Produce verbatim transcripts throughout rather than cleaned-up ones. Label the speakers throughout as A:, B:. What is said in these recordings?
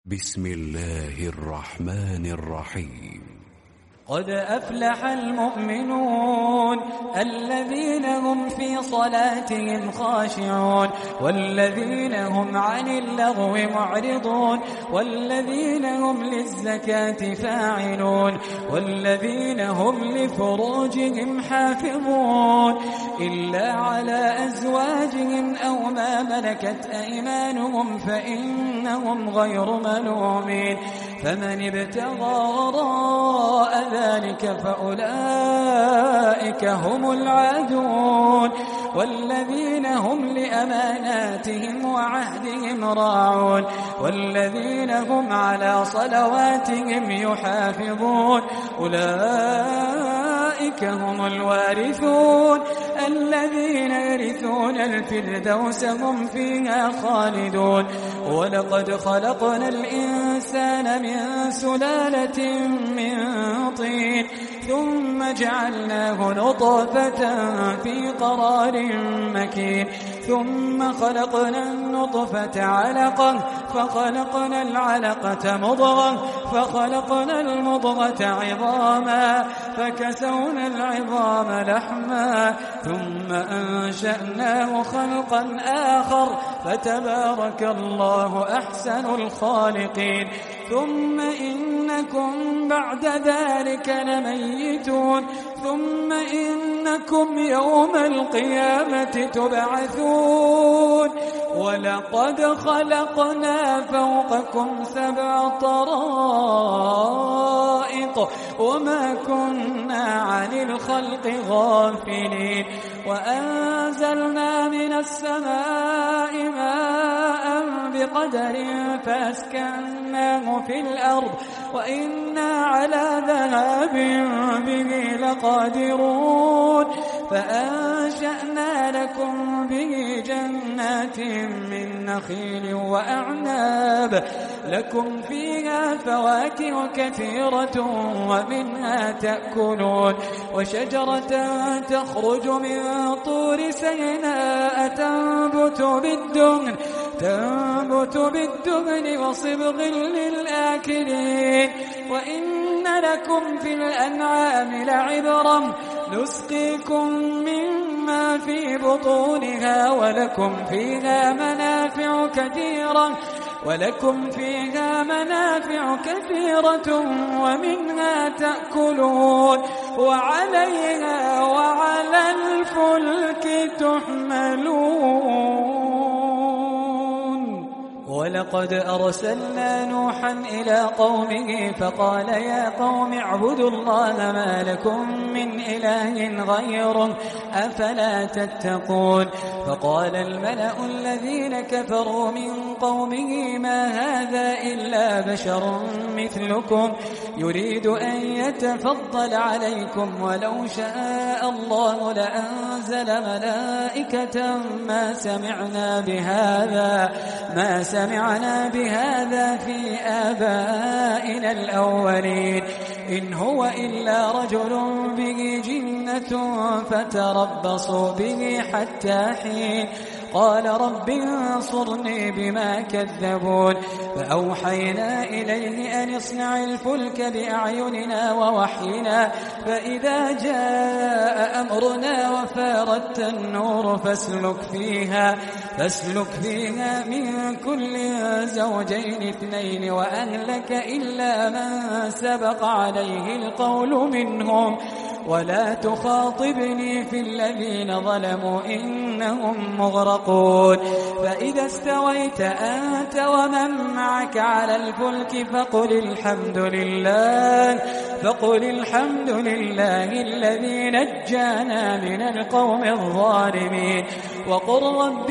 A: بسم الله الرحمن الرحيم.
B: قد أفلح المؤمنون الذين هم في صلاتهم خاشعون والذين هم عن اللغو معرضون والذين هم للزكاة فاعلون والذين هم لفروجهم حافظون إلا على أزواجهم أو ما ملكت أيمانهم فإنهم غير ملومين. فمن ابتغى وراء ذلك فأولئك هم العادون والذين هم لأماناتهم وعهدهم راعون والذين هم على صلواتهم يحافظون أولئك هم الوارثون الذين يرثون الفردوس هم فيها خالدون. ولقد خلقنا الإنسان من سلالة من طين ثم جعلناه نطفة في قرار مكين ثم خلقنا النطفة علقة فخلقنا العلقة مضغة فخلقنا المضغة عظاما فكسونا العظام لحما ثم أنشأناه خلقا آخر فتبارك الله أحسن الخالقين. ثم إنكم بعد ذلك لميتون ثم إنكم يوم القيامة تبعثون. ولقد خلقنا فوقكم سبع طرائق وما كنا عن الخلق غافلين وأنزلنا من السماء ماء بقدر فأسكناه في الأرض وإنا على ذهاب به لقادرون. فأنشأنا لكم به جنات من نخيل وأعناب لكم فيها فواكه كثيرة ومنها تأكلون وشجرة تخرج من طور سيناء تنبت بالدهن تنبت بالدهن وصبغ للآكلين. وإن لكم في الأنعام لعبرة نسقيكم مما في بطونها ولكم فيها منافع كثيرة ولكم فيها منافع كثيرة ومنها تأكلون وعليها وعلى الفلك تحملون. ولقد أرسلنا نوحا إلى قومه فقال يا قوم اعبدوا الله ما لكم من إله غيره أفلا تتقون. فقال الملأ الذين كفروا من قومه ما هذا إلا بشر مثلكم يريد أن يتفضل عليكم ولو شاء الله لأنزل ملائكة ما سمعنا بهذا ما سمعنا بهذا في آبائنا الأولين إن هو إلا رجل به جنة فتربصوا به حتى حين. قال رب انصرني بما كذبون. فأوحينا إليه أن اصنع الفلك بأعيننا ووحينا فإذا جاء أمرنا وفارت النور فاسلك فيها فاسلك فيها من كل زوجين اثنين وأهلك إلا من سبق عليه القول منهم ولا تخاطبني في الذين ظلموا إنهم مغرقون. فإذا استويت أنت ومن معك على الفلك فقل الحمد لله فقل الحمد لله الذي نجانا من القوم الظالمين وقل رب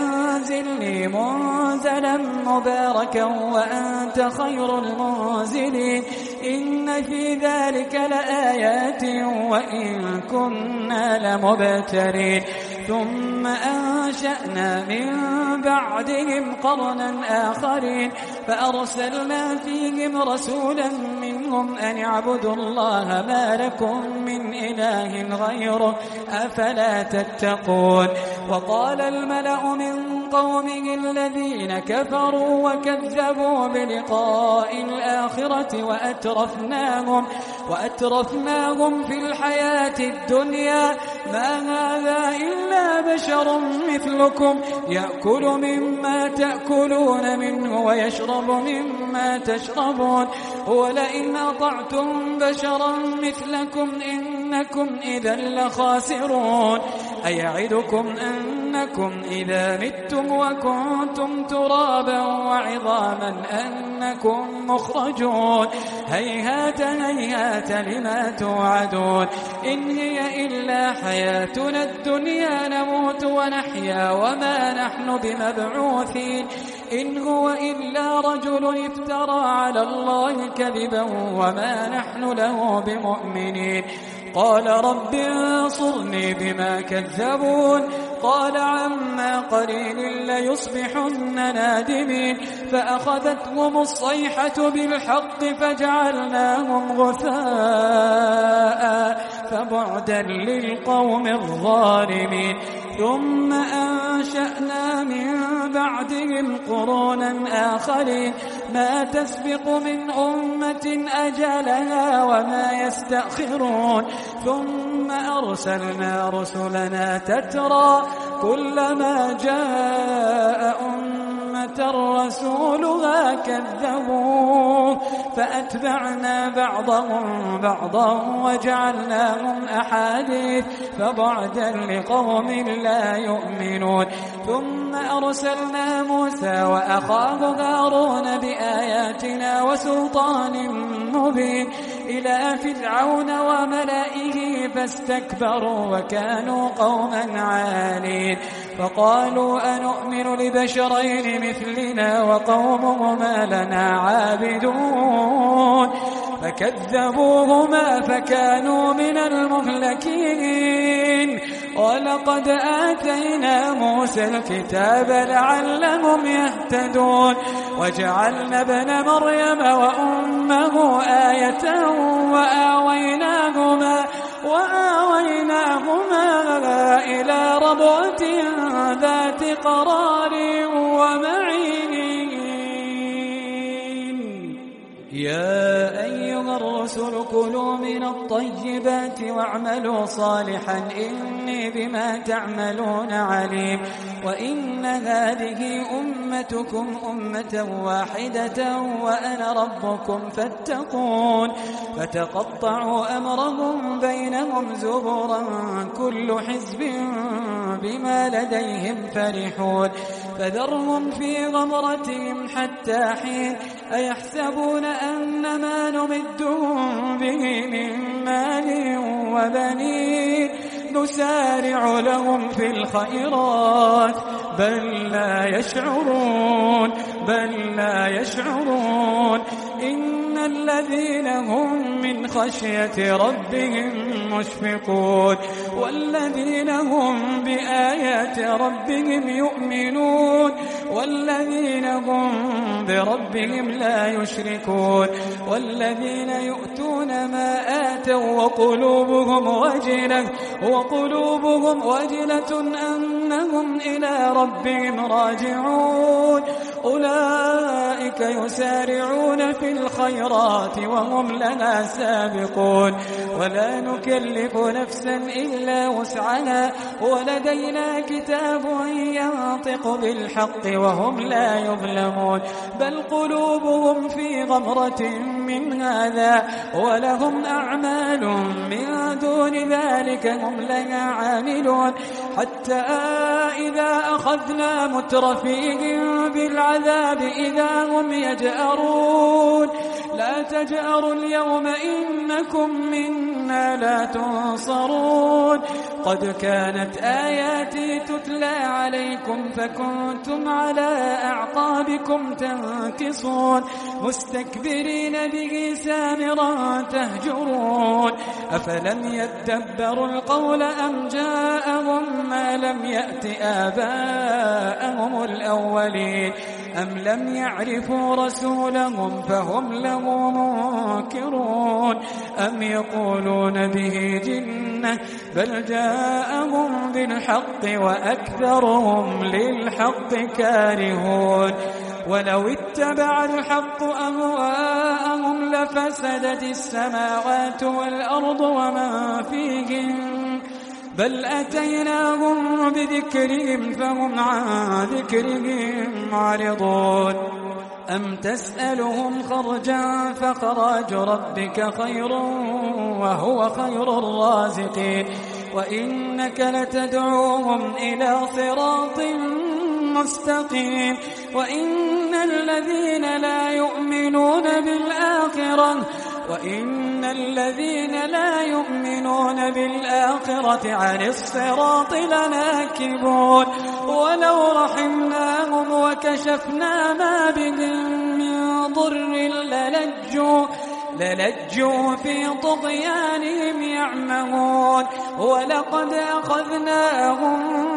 B: أنزلني منزلا مباركا وأنت خير المنزلين إن في ذلك لآيات وإن كنا لمبتلين. ثم أنشأنا من بعدهم قرنا آخرين فأرسلنا فيهم رسولا منهم أن اعبدوا الله ما لكم من إله غيره أفلا تتقون. وقال الملأ من قومه الذين كفروا وكذبوا بلقاء الآخرة وأترفناهم, وأترفناهم في الحياة الدنيا ما هذا إلا بشر مثلكم يأكل مما تأكلون منه ويشرب مما تشربون ولئن أطعتم بشرا مثلكم إنكم إذا لخاسرون أيعدكم أنكم إذا متم وكنتم ترابا وعظاما أنكم مخرجون هيهات هيهات لما توعدون إن هي إلا حياتنا الدنيا نموت ونحيا وما نحن بمبعوثين إن هو إلا رجل افترى على الله كذبا وما نحن له بمؤمنين قال رب انصرني بما كذبون قال عما قليل ليصبحن نادمين فأخذتهم الصيحة بالحق فجعلناهم غثاء فبعدا للقوم الظالمين ثم أنشأنا من بعدهم قرونا آخرين ما تسبق من أمة أجلها وما يستأخرون ثم أرسلنا رسلنا تترى كلما جاء أمة رسولها كذبوه فأتبعنا بعضهم بعضا وجعلناهم أحاديث فبعدا لقوم لا يؤمنون ثم أرسلنا موسى وأخاه هارون بآياتنا وسلطان مبين إلى فرعون وملئه فاستكبروا وكانوا قوما عالين فقالوا أنؤمن لبشرين مثلنا وقومهما لنا عابدون فكذبوهما فكانوا من المهلكين ولقد آتينا موسى الكتاب لعلهم يهتدون وجعلنا ابن مريم وأمه آية وآويناهما وآويناهما إلى ربوة ذات قرار ومعين يا أيها الرسل كلوا من الطيبات واعملوا صالحا إني بما تعملون عليم وإن هذه أمتكم أمة واحدة وأنا ربكم فاتقون فتقطعوا أمرهم بينهم زبرا كل حزب بما لديهم فرحون فذرهم في غمرتهم حتى حين أيحسبون أن ما نمدهم به من مال وبنين نسارع لهم في الخيرات بل لا يشعرون بل لا يشعرون إن الذين هم من خشية ربهم مشفقون والذين هم بآيات ربهم يؤمنون والذين هم بربهم لا يشركون والذين يؤتون ما آتوا وقلوبهم وجلة وقلوبهم وجلة أنهم إلى ربهم راجعون أولئك يسارعون في الخيرات وهم لنا سابقون ولا نكلف نفسا إلا وسعها ولدينا كتاب ينطق بالحق وهم لا يظلمون بل قلوبهم في غمرة من هذا ولهم أعمال من دون ذلك هم لها عاملون حتى إذا أخذنا مترفيهم بالعذاب إذا هم يجأرون لا تجأروا اليوم إنكم منا لا تنصرون قد كانت آياتي تتلى عليكم فكنتم على أعقابكم تنكصون مستكبرين به سامرا تهجرون أفلم يدبروا القول أم جاءهم ما لم يأت آباءهم الأولين أم لم يعرفوا رسولهم فهم له منكرون أم يقولون به جنة بل جاءهم بالحق وأكثرهم للحق كارهون ولو اتبع الحق أهواءهم لفسدت السماوات والأرض ومن فيهن بل أتيناهم بذكرهم فهم عن ذكرهم معرضون أم تسألهم خرجا فخراج ربك خير وهو خير الرازقين وإنك لتدعوهم إلى صراط مستقيم وإن الذين لا يؤمنون بالآخرة وإن الذين لا يؤمنون بالآخرة عن الصراط لناكبون ولو رحمناهم وكشفنا ما بهم من ضر للجوا للجوا في طغيانهم يعمهون ولقد أخذناهم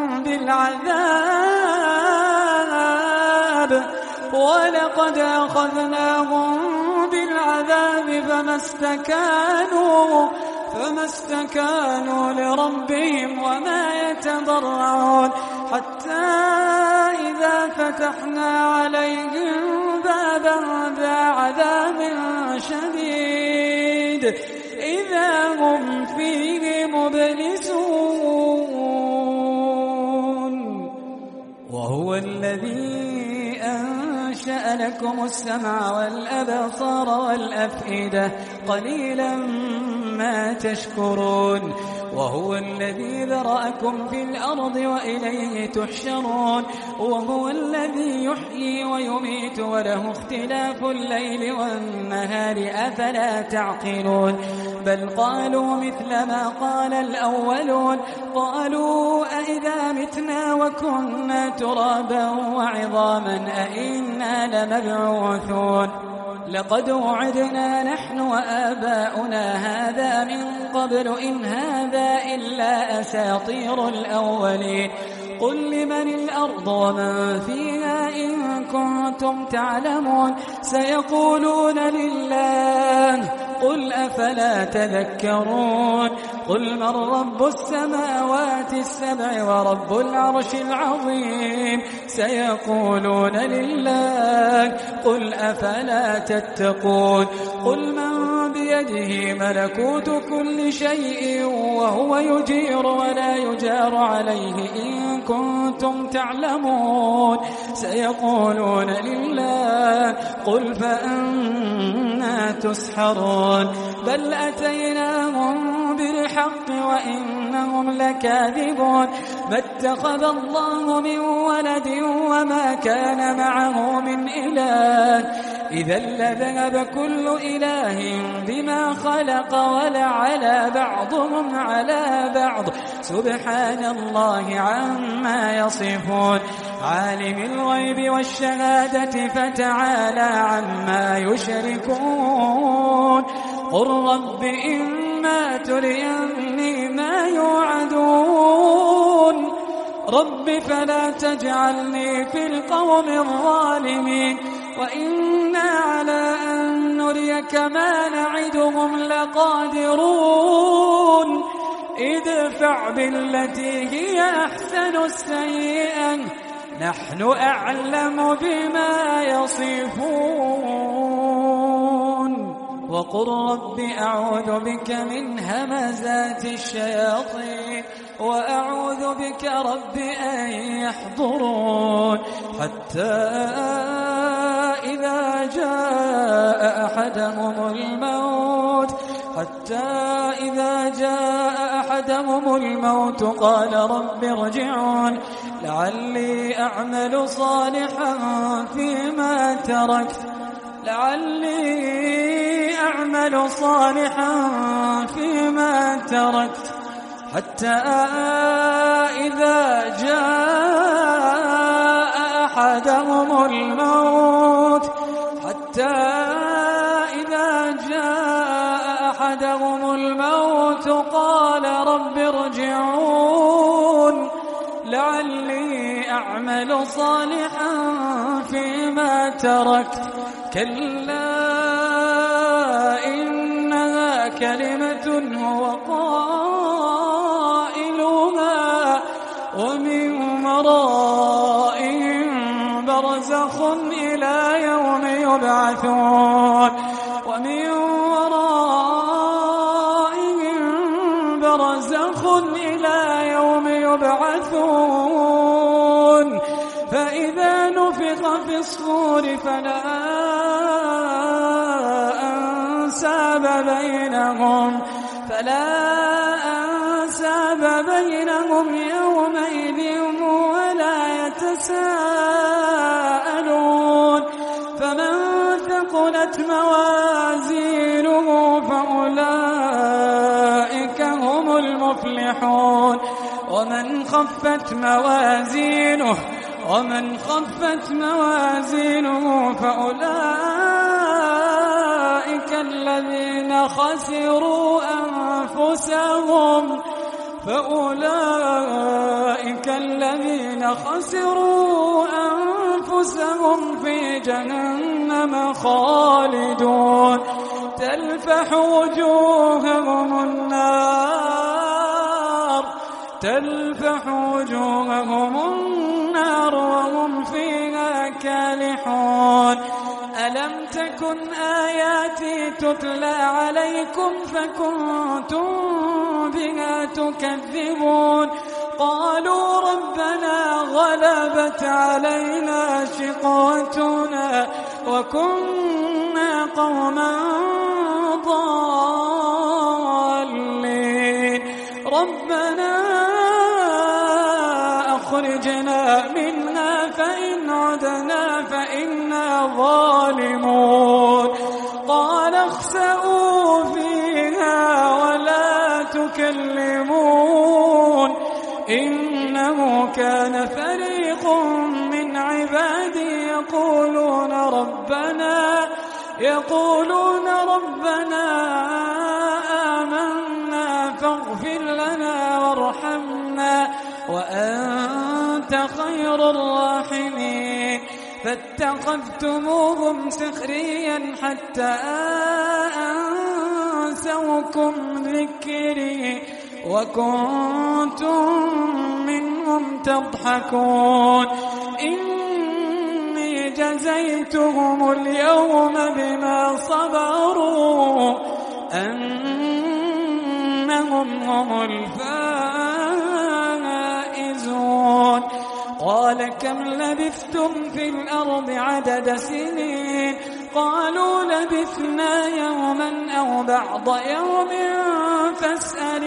B: بالعذاب ولقد أخذناهم بالعذاب فما استكانوا فما استكانوا لربهم وما يتضرعون حتى إذا فتحنا عليهم بابا ذا عذاب شديد إذا هم فيه مبلسون وهو الذي أنشأ لكم السمع والأبصار والأفئدة قليلا ما تشكرون وهو الذي ذرأكم في الأرض وإليه تحشرون وهو الذي يحيي ويميت وله اختلاف الليل والنهار أفلا تعقلون بل قالوا مثل ما قال الأولون قالوا أئذا متنا وكنا ترابا وعظاما أئنا لمبعوثون لقد وعدنا نحن وآباؤنا هذا من قبل إن هذا إلا أساطير الأولين قل لمن الأرض ومن فيها إن كنتم تعلمون سيقولون لله قل أفلا تذكرون قل من رب السماوات السبع ورب العرش العظيم سيقولون لله قل أفلا تتقون قل من بيده ملكوت كل شيء وهو يجير ولا يجار عليه إن كنتم تعلمون سيقولون لله قل فأنا تسحرون بل أتيناهم بالحق وإنهم لكاذبون ما اتخذ الله من ولد وما كان معه من إله إذا لذهب كل إله بما خلق ولعلى بعضهم على بعض سبحان الله عما يصفون عالم الغيب والشهادة فتعالى عما يشركون قل رب إما تريني ما يوعدون رب فلا تجعلني في القوم الظالمين وإنا على أن نريك ما نعدهم لقادرون ادفع بالتي هي أحسن السيئة نحن أعلم بما يصفون وقل رب أعوذ بك من همزات الشياطين وأعوذ بك رب أن يحضرون حتى إذا جاء أحدهم الموت حتى إذا جاء أحدهم الموت قال رب ارجعون لعلي أعمل صالحا فيما تركت لعلي أعمل صالحا فيما تركت حتى إذا جاء أحدهم الموت حتى إذا جاء أحدهم الموت قال رب ارجعون لعلي أعمل صالحا فيما تركت كلا إنها كلمة هو قائلها ومن ورائهم برزخ إلى يوم يبعثون ومن ورائهم برزخ إلى يوم يبعثون فإذا نفخ في الصور فلا أنساب بينهم فلا أنساب بينهم يومئذ ولا يتساءلون فمن ثقلت موازينه فأولئك هم المفلحون ومن خفت موازينه ومن خفت موازينه فأولئك الذين خسروا أنفسهم فأولئك الذين خسروا أنفسهم في جهنم خالدون تلفح وجوههم النار تلفح وجوههم النار وهم فيها كالحون ألم تكن آياتي تتلى عليكم فكنتم بها تكذبون قالوا ربنا غلبت علينا شقوتنا وكنا قوما ضالين ربنا أخرجنا منها فإن عدنا فإنا ظالمون قال اخسئوا فيها ولا تكلمون إنه كان فريق من عبادي يقولون ربنا يقولون ربنا آمنا فاغفر لنا وارحمنا وأنت خير الراحمين فاتخذتموهم سخريا حتى أنسوكم ذكري وكنتم منهم تضحكون إني جزيتهم اليوم بما صبروا أنهم هم الفائزون قال كم لبثتم في الأرض عدد سنين قالوا لبثنا يوما أو بعض يوم فاسأل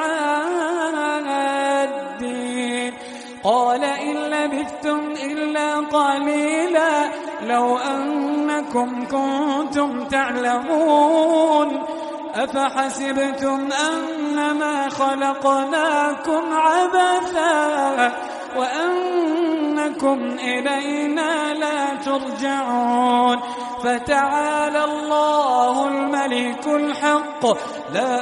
B: العادين قال إن لبثتم إلا قليلا لو أنكم كنتم تعلمون أفحسبتم أنما خلقناكم عبثا وأنكم إلينا لا ترجعون فتعالى الله الملك الحق لا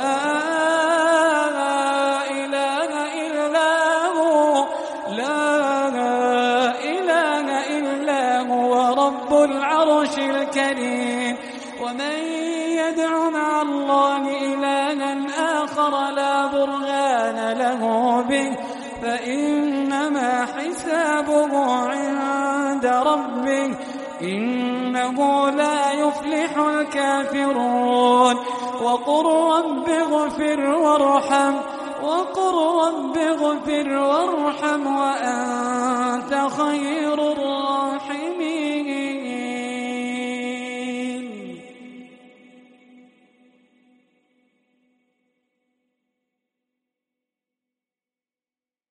B: إله إلا هو لا إله إلا هو رب العرش الكريم ومن يدع مع الله إلها آخر لا برهان له به فإنما حسابه عند ربه إنه لا يفلح الكافرون وقل رب اغفر وارحم وقل رب اغفر وارحم وأنت خير الراحمين